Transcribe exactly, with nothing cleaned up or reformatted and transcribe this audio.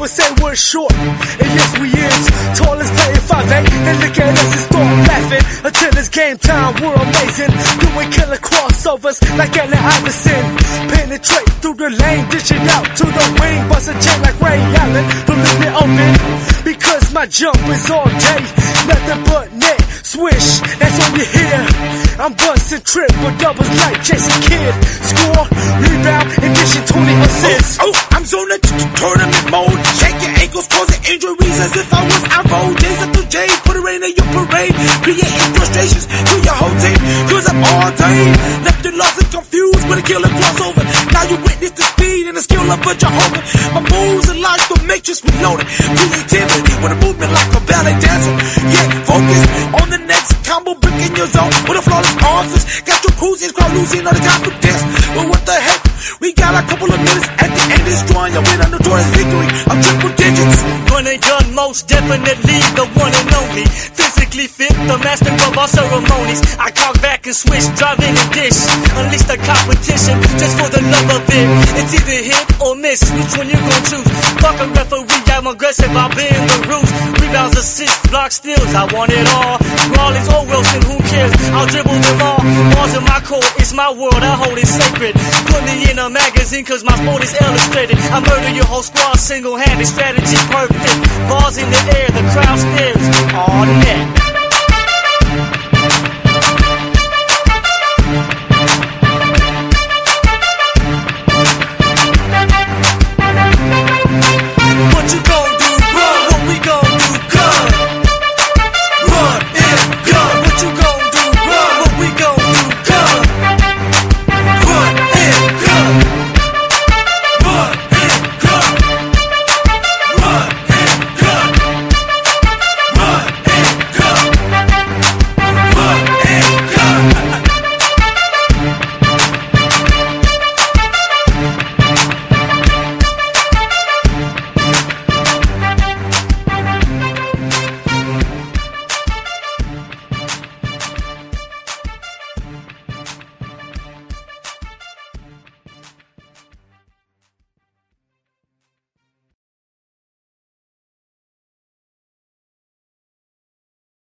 would say we're short, and yes we is. Tallest playing five eight, and look at us and start laughing. Until it's game time, we're amazing. Doing killer crossovers like Allen Iverson. Penetrate through the lane, dish it out to the wing. Bust a jet like Ray Allen, don't leave me open. Because my jump is all day, nothing but net, swish, that's all you hear. I'm busting triple doubles like Jason Kidd. Score, rebound, and dishing twenty assists. Oh, oh, I'm zoning to tournament mode. Shake your ankles, causing injuries as if I was Alvo. Days after J's, put a rain in your parade. Creating frustrations to your whole team. Cause I'm all day left and lost and confused with a killer crossover. Now you witness the speed and the skill of a Jehovah. My moves are like the matrix reloaded. Creativity with a movement like a ballet dancer. Yeah, focus on the next combo, brick in your zone with a flawless offense. Got your cruising, crowd losing all the confidence. Well, what the heck? We got a couple of minutes at the end, destroying your win on notorious victory of triple digits. One and done, most definitely the one and only. Physically fit, the master of all ceremonies. I cock back and switch, drive in and dish. Unleash the competition just for the love of it. It's either hit or miss, which one you gon' choose? Fuck a referee, I'm aggressive, I'll be in the roots. Rebounds, assists, block steals, I want it all. Rawlings or Wilson, who cares? I'll dribble them all. Bars in my court, it's my world, I hold it sacred. Put me in a magazine cause my sport is illustrated. I murder your whole squad, single-handed strategy perfect. Bars in the air, the crowd stares. All net.